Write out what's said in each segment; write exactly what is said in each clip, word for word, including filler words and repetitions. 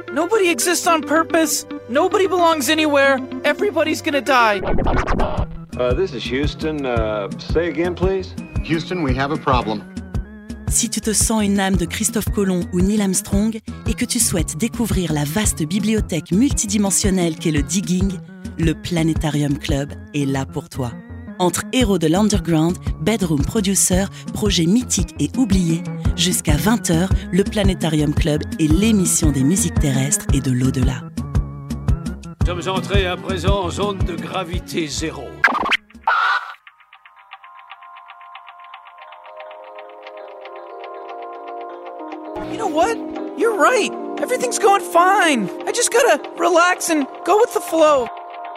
Nobody exists on purpose. Nobody belongs anywhere. Everybody's gonna die. Uh, this is Houston. Uh, say again, please. Houston, we have a problem. Si tu te sens une âme de Christophe Colomb ou Neil Armstrong et que tu souhaites découvrir la vaste bibliothèque multidimensionnelle qu'est le digging, le Planétarium Club est là pour toi. Entre héros de l'underground, bedroom producer, projets mythiques et oubliés, jusqu'à vingt heures, le Planétarium Club est l'émission des musiques terrestres et de l'au-delà. Nous sommes entrés à présent en zone de gravité zéro. You know what? You're right. Everything's going fine. I just gotta relax and go with the flow.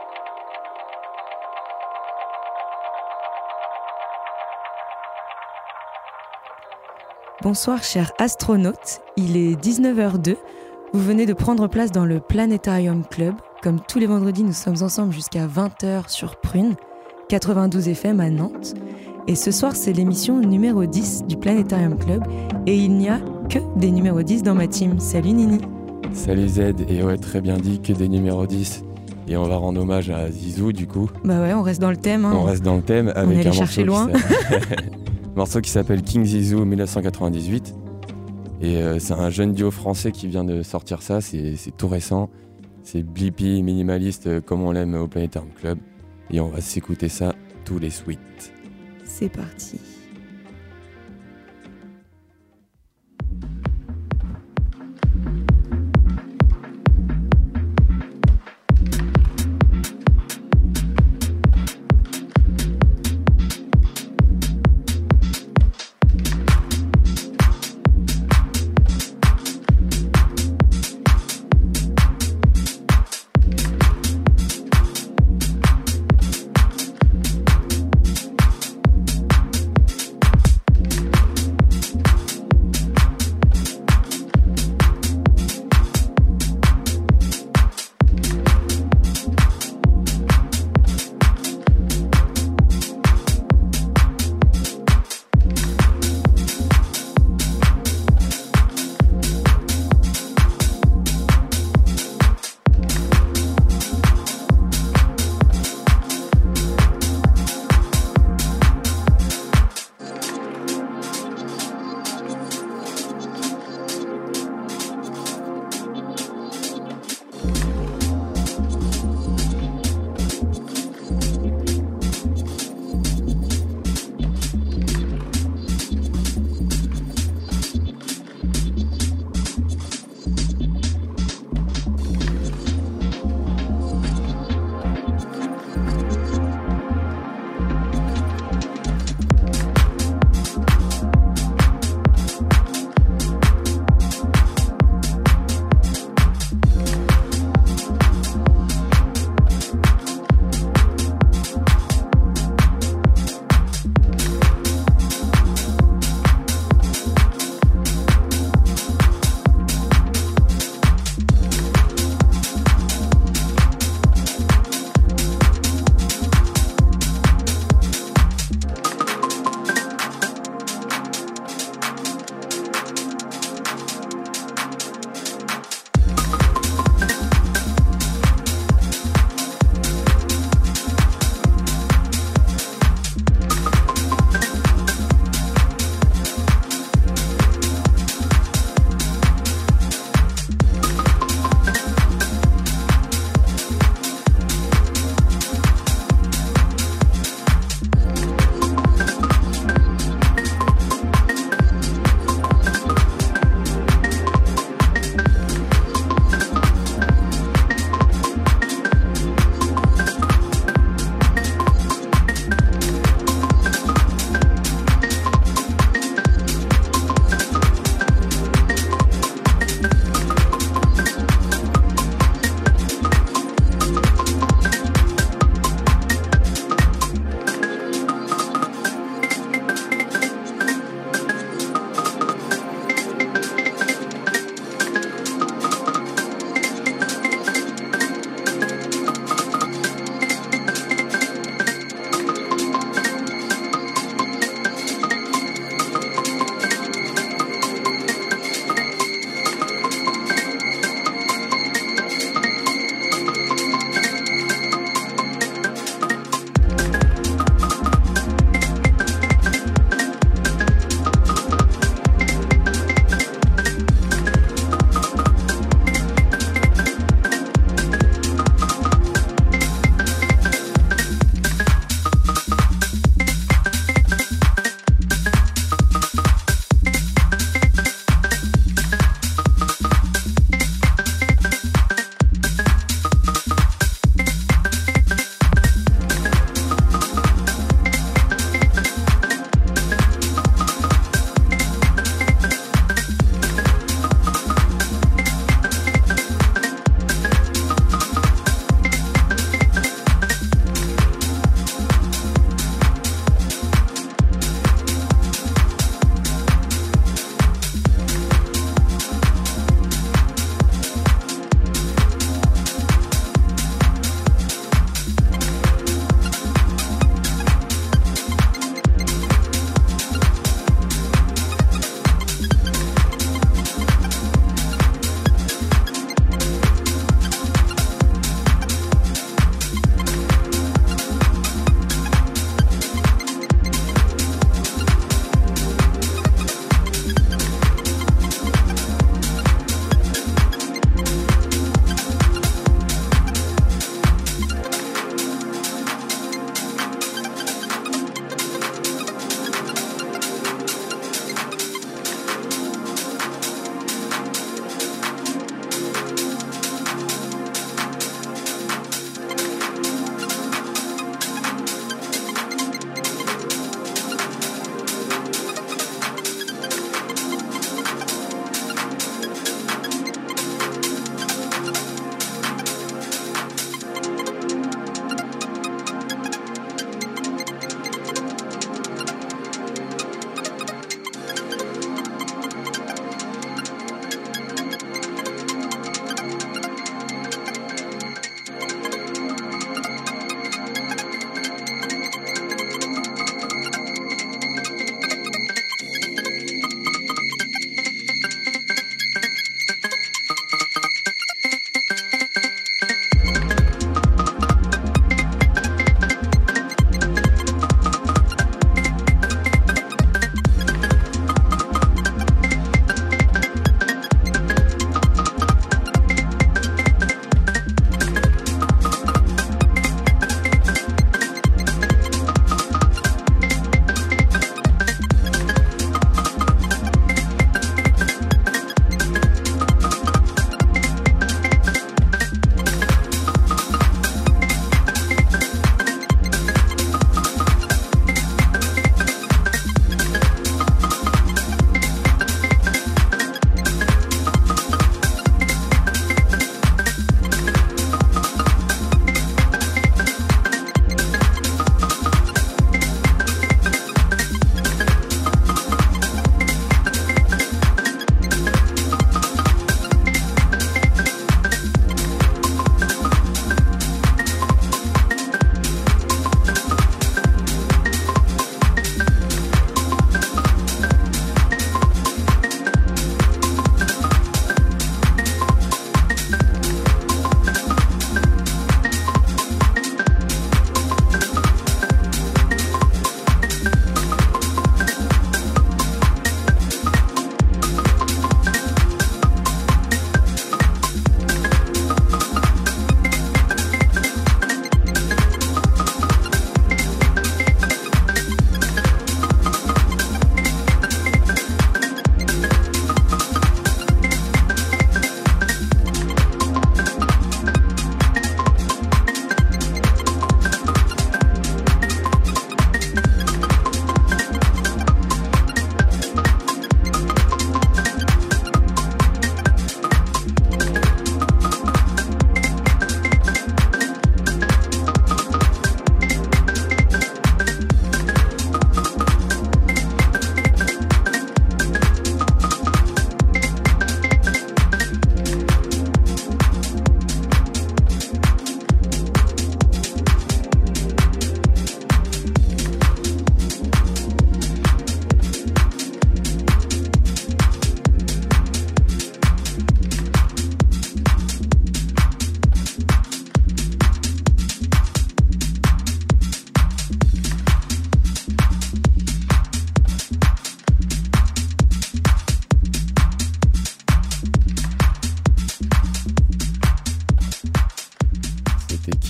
Bonsoir chers astronautes, il est dix-neuf heures deux, vous venez de prendre place dans le Planétarium Club. Comme tous les vendredis, nous sommes ensemble jusqu'à vingt heures sur Prune, quatre-vingt-douze F M à Nantes. Et ce soir, c'est l'émission numéro dix du Planétarium Club. Et il n'y a que des numéros dix dans ma team. Salut Nini. Salut Z, et ouais, très bien dit, que des numéros dix. Et on va rendre hommage à Zizou du coup. Bah ouais, on reste dans le thème. Hein. On reste dans le thème avec on est allé un chercher morceau loin. Un morceau qui s'appelle King Zizou dix-neuf cent quatre-vingt-dix-huit. Et euh, c'est un jeune duo français qui vient de sortir ça, c'est, c'est tout récent. C'est Blippi, minimaliste euh, comme on l'aime au Planétarium Club. Et on va s'écouter ça tous les suites. C'est parti.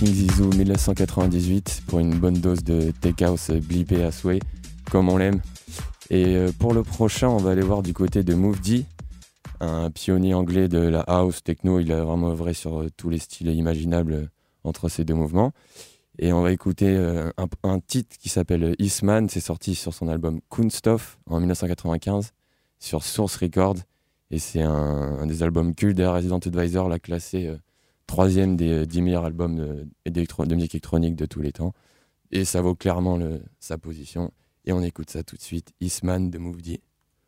King Zizou dix-neuf cent quatre-vingt-dix-huit pour une bonne dose de tech house blippé à souhait, comme on l'aime. Et pour le prochain, on va aller voir du côté de Move D, un pionnier anglais de la house techno. Il a vraiment œuvré sur tous les styles imaginables entre ces deux mouvements. Et on va écouter un, un titre qui s'appelle Eastman. C'est sorti sur son album Kunststoff en dix-neuf cent quatre-vingt-quinze sur Source Records. Et c'est un, un des albums cultes. D'ailleurs, Resident Advisor l'a classé euh, troisième des dix meilleurs albums de, de musique électronique de tous les temps. Et ça vaut clairement le, sa position. Et on écoute ça tout de suite. Eastman de Move D.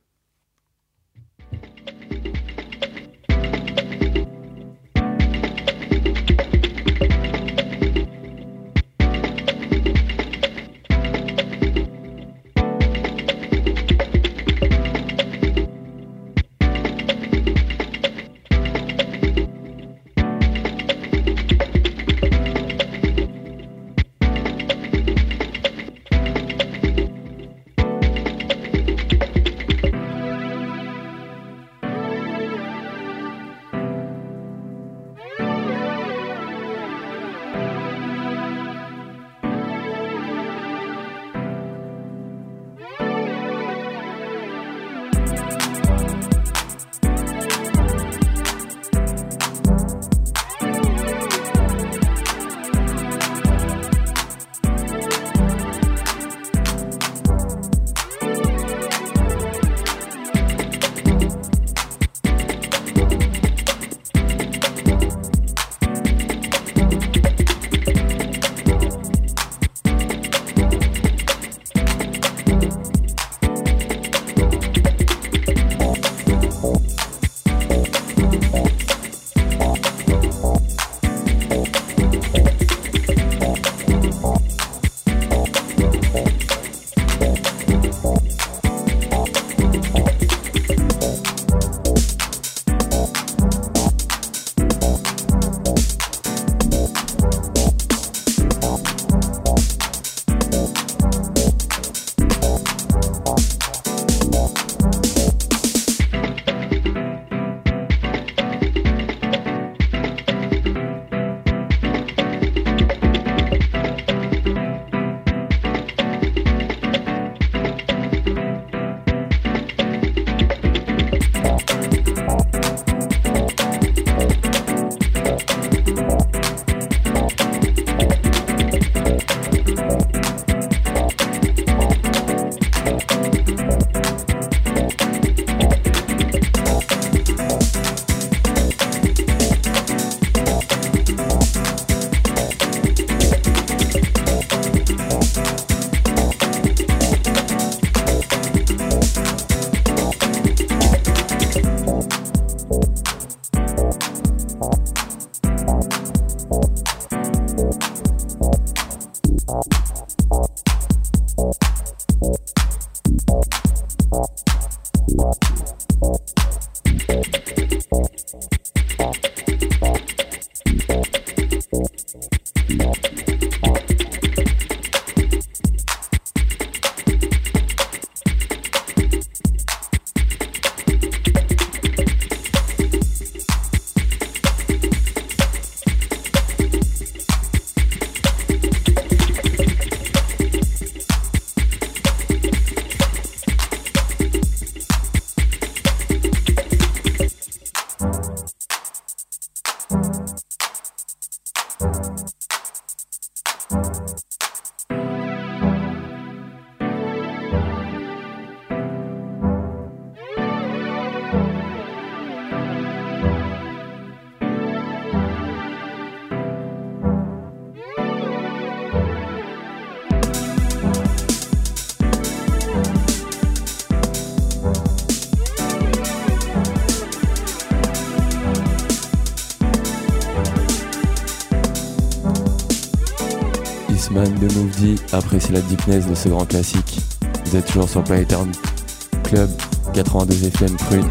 Man de Move D, appréciez la deepness de ce grand classique. Vous êtes toujours sur Planetarium Club quatre-vingt-douze F M Prune.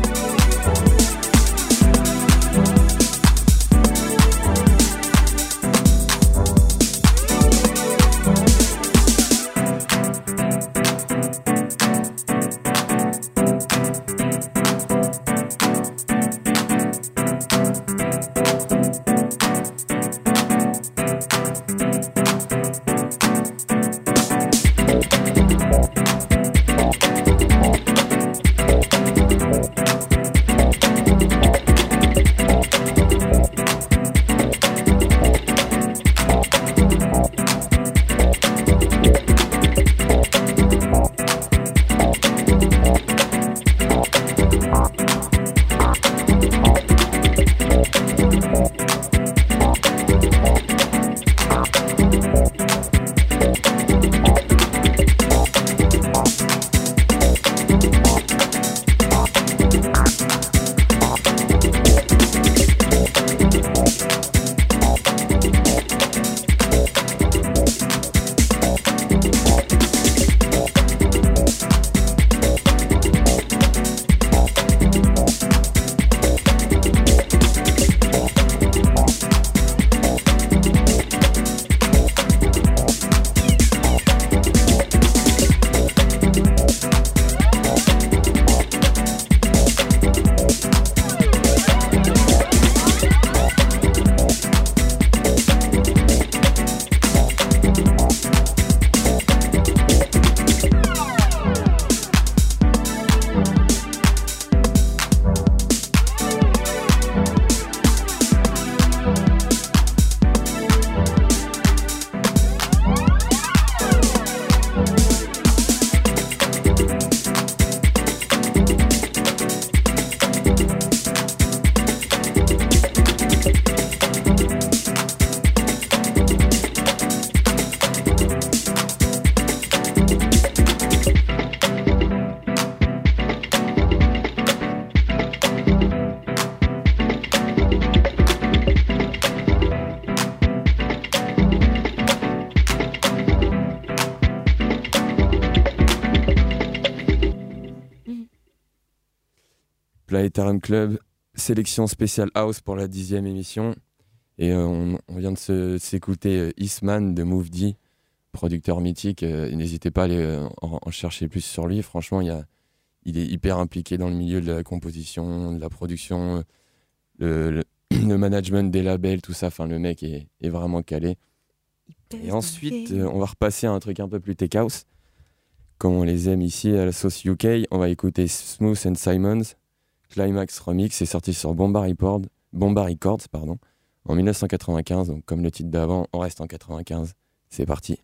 Planetarium Club, sélection spéciale house pour la dixième émission. Et euh, on, on vient de se, s'écouter euh, Eastman de Move D, producteur mythique. Euh, n'hésitez pas à aller euh, en, en chercher plus sur lui. Franchement, il, y a, il est hyper impliqué dans le milieu de la composition, de la production, le, le, le management des labels, tout ça. Enfin, le mec est, est vraiment calé. Et ensuite, euh, on va repasser à un truc un peu plus tech house. Comme on les aime ici à la sauce U K, on va écouter Smooth and Simons, Climax Remix, c'est sorti sur Bomba Records, Bomba Records pardon, en dix-neuf cent quatre-vingt-quinze, donc comme le titre d'avant, on reste en quatre-vingt-quinze, c'est parti.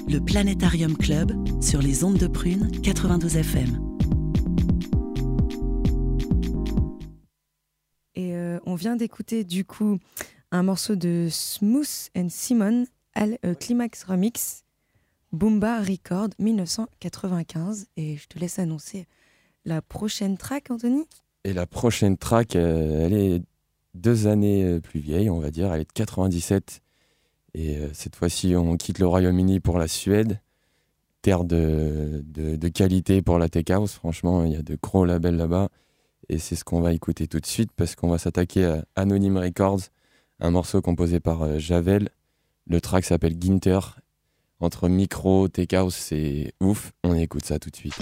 le Planétarium Club sur les ondes de Prune quatre-vingt-douze F M. Et euh, on vient d'écouter du coup un morceau de Smooth and Simon, Al, euh, Climax Remix, Boomba Record dix-neuf cent quatre-vingt-quinze. Et je te laisse annoncer la prochaine track, Anthony. Et la prochaine track, euh, elle est deux années plus vieille, on va dire. Elle est de quatre-vingt-dix-sept. Et euh, cette fois-ci, on quitte le Royaume-Uni pour la Suède. Terre de, de, de qualité pour la tech house. Franchement, il y a de gros labels là-bas. Et c'est ce qu'on va écouter tout de suite parce qu'on va s'attaquer à Anonyme Records, un morceau composé par euh, Javel. Le track s'appelle Ginter. Entre micro, tech house, c'est ouf. On écoute ça tout de suite.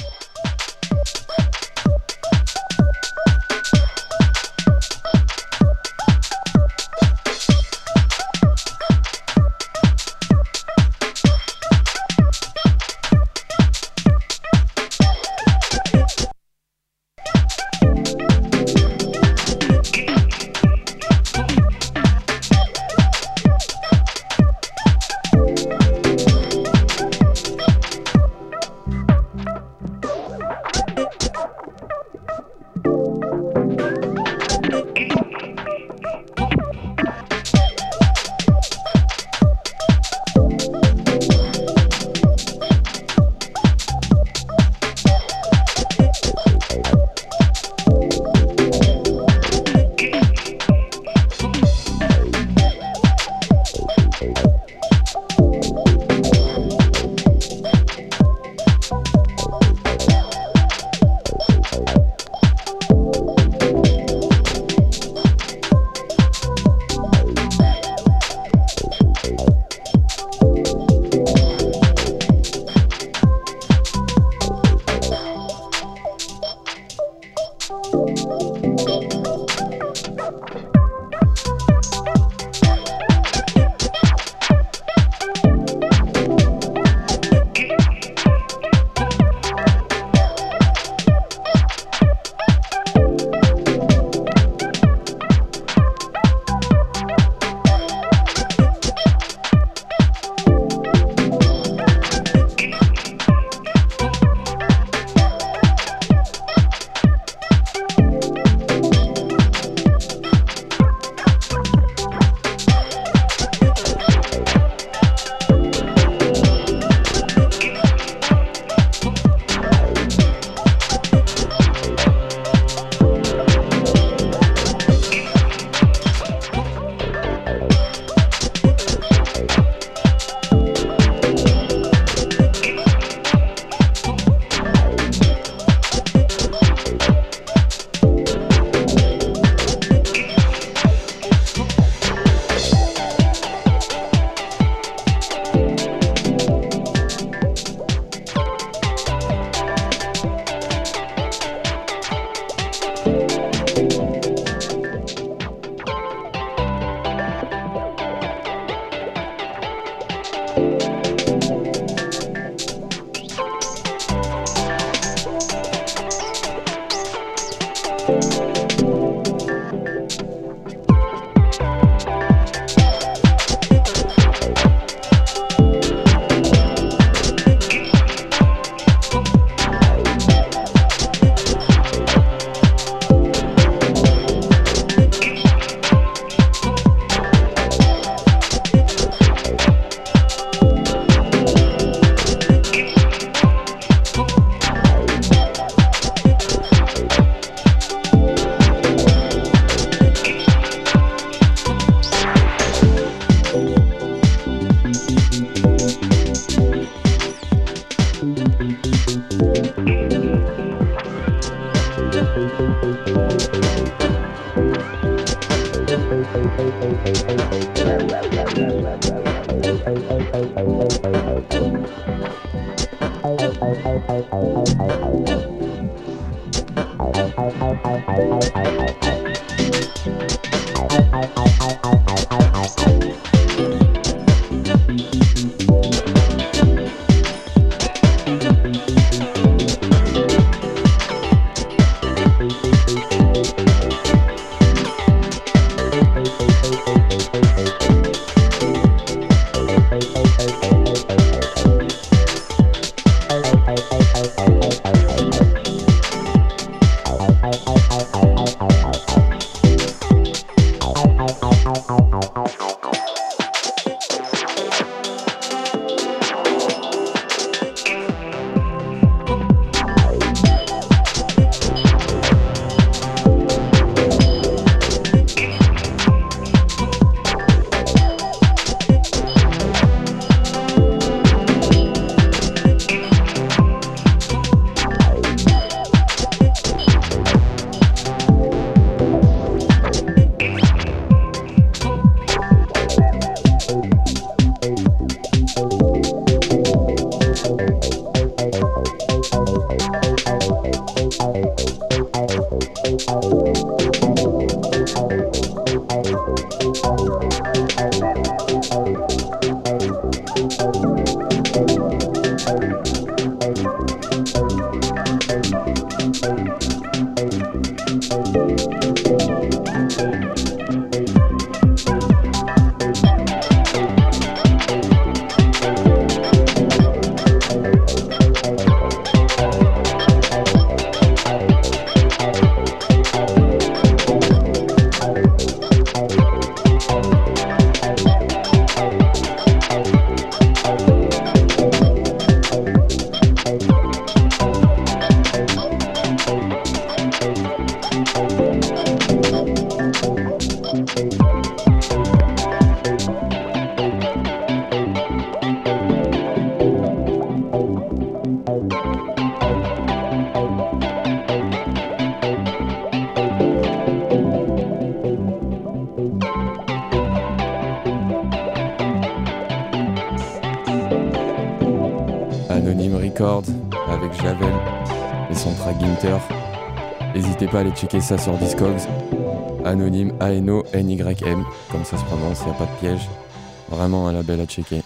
Anonyme Records avec Javel et son track Ginter. N'hésitez pas à aller checker ça sur Discogs. Anonyme A N O N Y M, comme ça se prononce, il n'y a pas de piège. Vraiment un label à checker.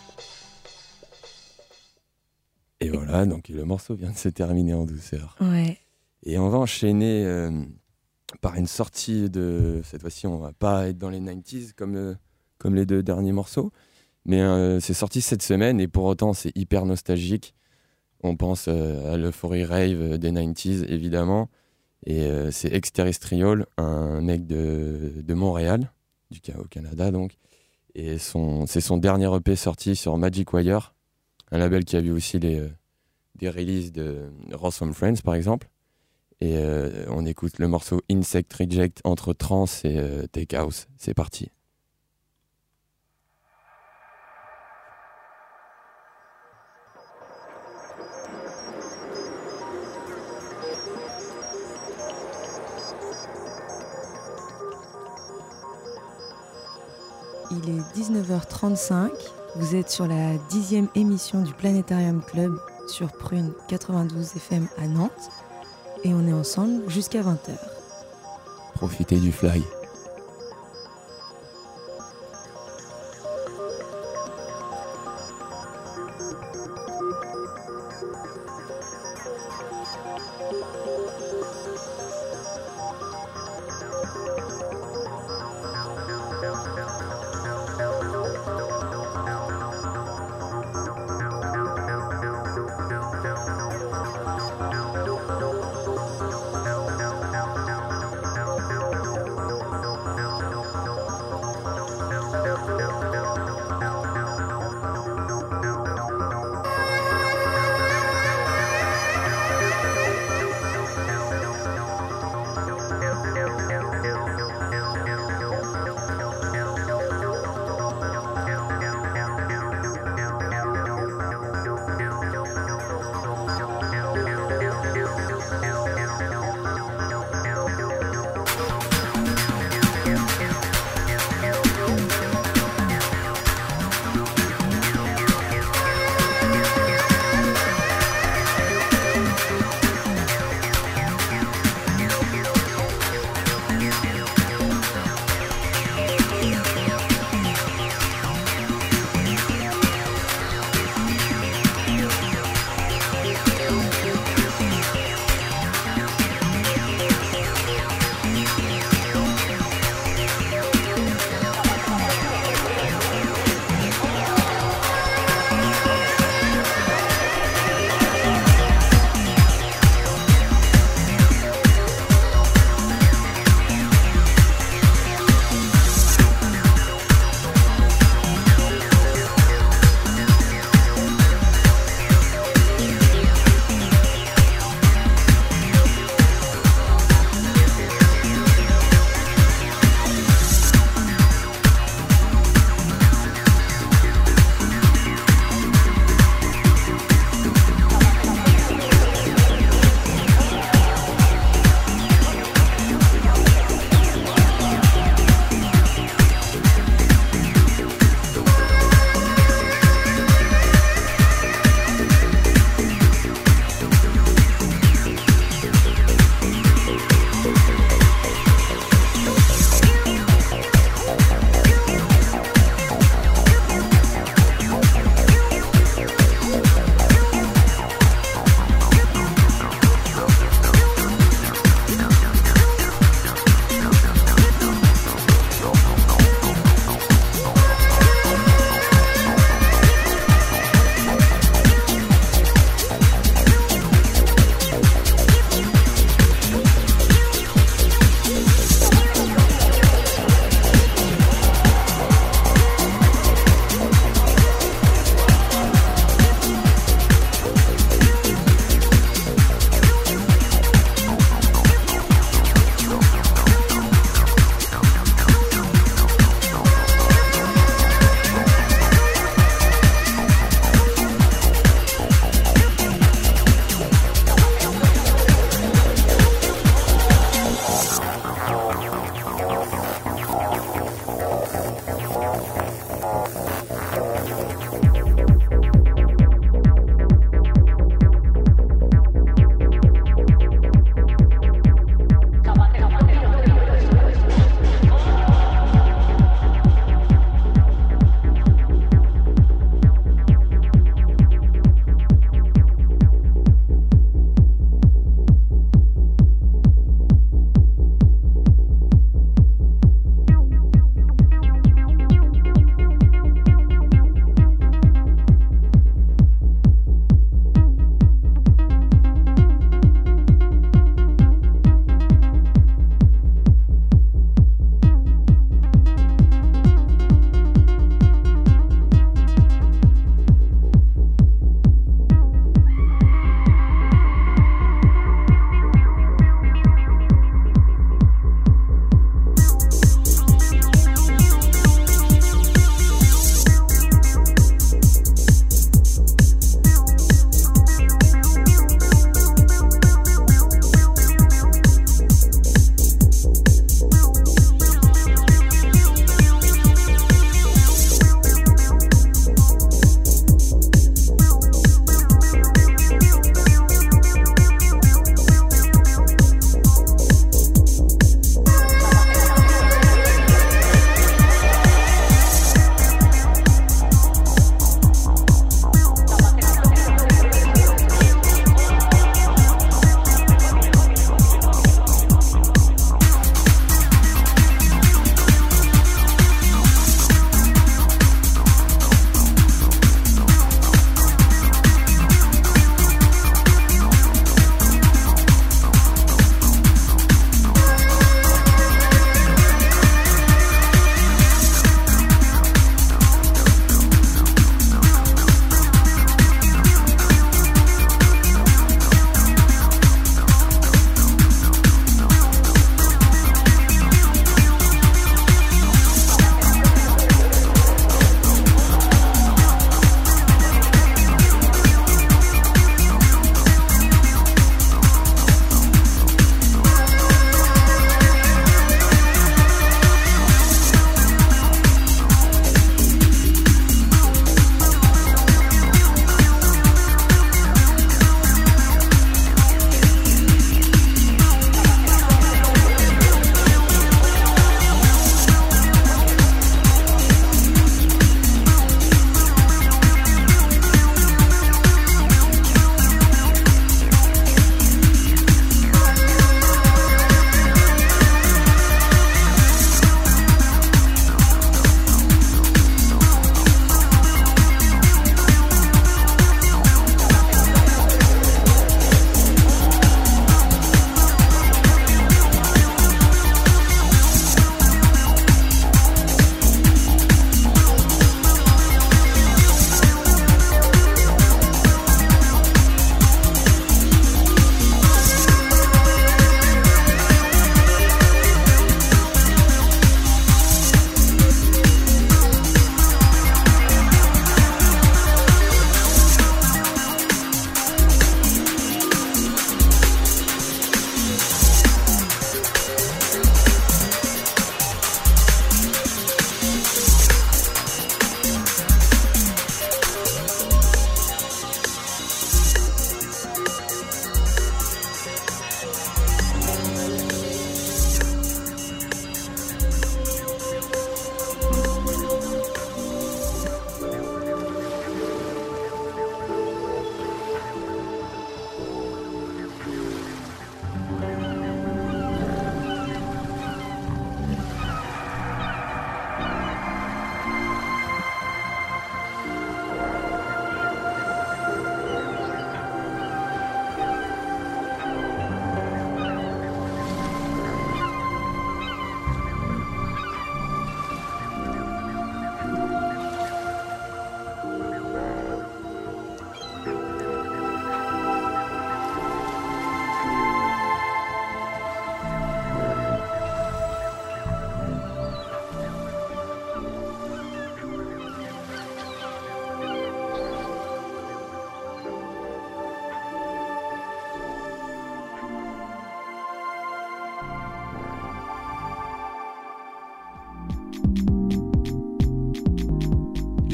Et voilà, donc le morceau vient de se terminer en douceur. Ouais. Et on va enchaîner euh, par une sortie de... Cette fois-ci, on va pas être dans les quatre-vingt-dix comme, euh, comme les deux derniers morceaux. Mais euh, c'est sorti cette semaine et pour autant, c'est hyper nostalgique. On pense euh, à l'euphorie rave des quatre-vingt-dix, évidemment. Et euh, c'est Exterrestrial, un mec de, de Montréal, du au Canada donc. Et son, c'est son dernier E P sorti sur Magic Wire, un label qui a vu aussi les, euh, des releases de Ross from Friends par exemple. Et euh, on écoute le morceau Insect Reject entre trance et euh, tech house. C'est parti. Il est dix-neuf heures trente-cinq, vous êtes sur la dixième émission du Planétarium Club sur Prune quatre-vingt-douze F M à Nantes et on est ensemble jusqu'à vingt heures. Profitez du fly.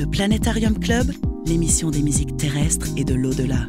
Le Planétarium Club, l'émission des musiques terrestres et de l'au-delà.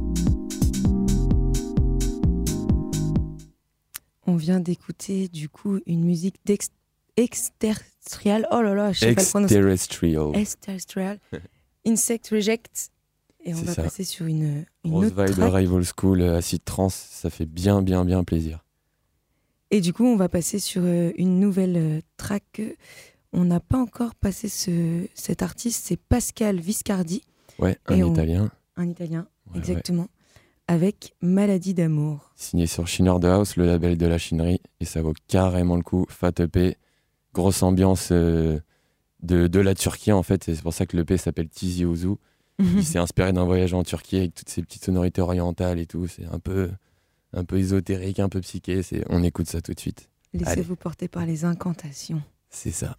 On vient d'écouter du coup une musique extraterrestriale. Oh là là, je sais pas le prononcer. Extraterrestrial. Extraterrestrial. Insect Reject. Et on C'est va ça. passer sur une, une Grosse autre vibe de track. Rival School, euh, acid trance, ça fait bien, bien, bien plaisir. Et du coup, on va passer sur euh, une nouvelle euh, track. On n'a pas encore passé ce, cet artiste, c'est Pascal Viscardi, Ouais, un Et on- italien. un Italien, Ouais, exactement, avec Maladie d'amour. Signé sur Shiner the House, le label de la chinerie, et ça vaut carrément le coup. Fat E P, grosse ambiance euh, de, de la Turquie en fait, et c'est pour ça que l'E P s'appelle Tizi Ouzou. Il s'est inspiré d'un voyage en Turquie avec toutes ces petites sonorités orientales et tout. C'est un peu, un peu ésotérique, un peu psyché. C'est... On écoute ça tout de suite. Laissez-vous porter par les incantations. C'est ça.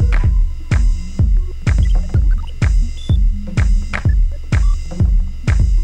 Thank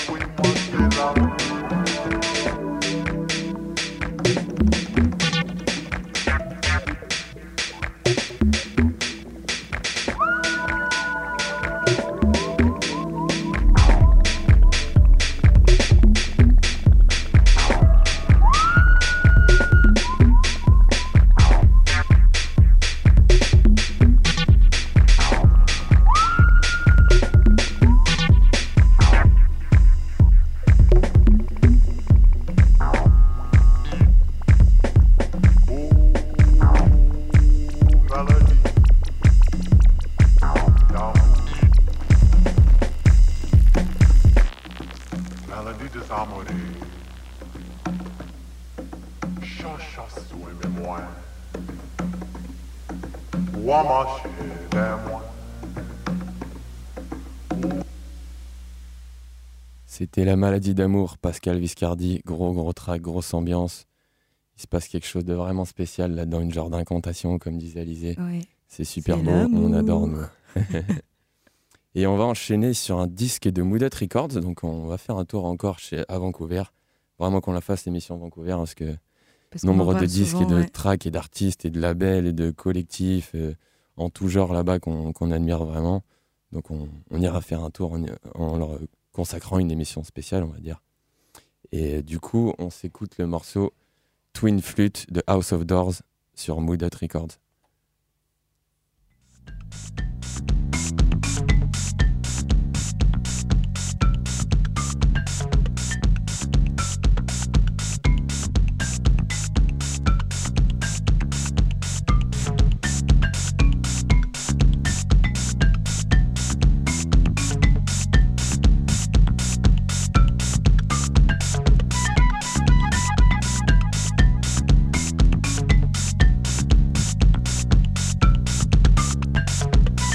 C'était La maladie d'amour, Pascal Viscardi, gros gros track, grosse ambiance. Il se passe quelque chose de vraiment spécial là-dedans, une genre d'incantation, comme disait Alizé. Ouais. C'est super C'est beau, l'amour. on adore nous. Et on va enchaîner sur un disque de Mooded Records, donc on va faire un tour encore chez, à Vancouver. Vraiment qu'on la fasse l'émission Vancouver, parce que Parce qu'on en nombre de parle disques souvent, et de ouais. tracks et d'artistes et de labels et de collectifs euh, en tout genre là-bas qu'on, qu'on admire vraiment. Donc on, on ira faire un tour en, en leur consacrant une émission spéciale, on va dire. Et euh, du coup, on s'écoute le morceau Twin Flute de House of Doors sur Mooded Records. Thank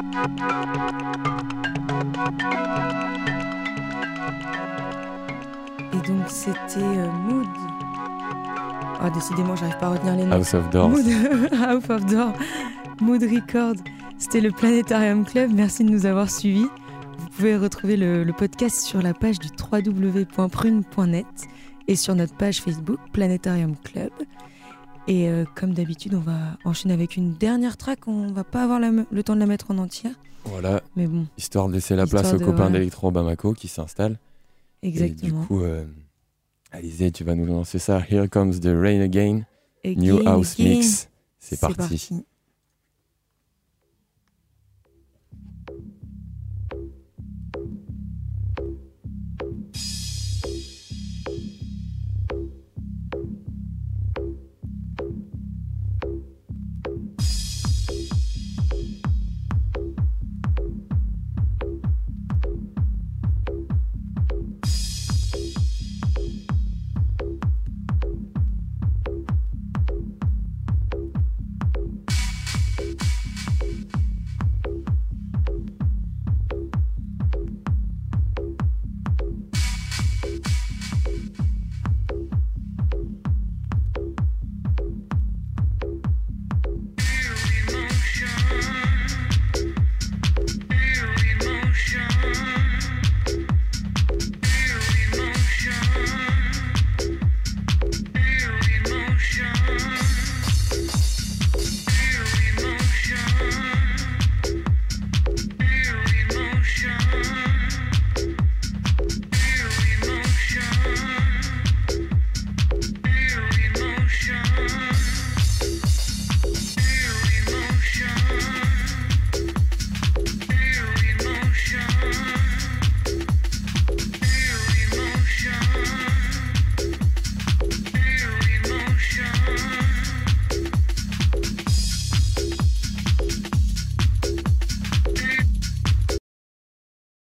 Et donc c'était euh, Mood. Ah, décidément, j'arrive pas à retenir les noms. House of Doors. Mood, House of Doors. Mood Record. C'était le Planétarium Club. Merci de nous avoir suivis. Vous pouvez retrouver le, le podcast sur la page du w w w point prune point net et sur notre page Facebook Planétarium Club. Et euh, comme d'habitude, on va enchaîner avec une dernière track. On va pas avoir la, le temps de la mettre en entière. Voilà. Mais bon. Histoire de laisser la Histoire place aux de, copains voilà. d'Electro Bamako qui s'installent. Exactement. Et du coup, euh, Alizé, tu vas nous lancer ça. Here Comes the Rain Again. Again, New House again. Mix. C'est C'est parti. parti.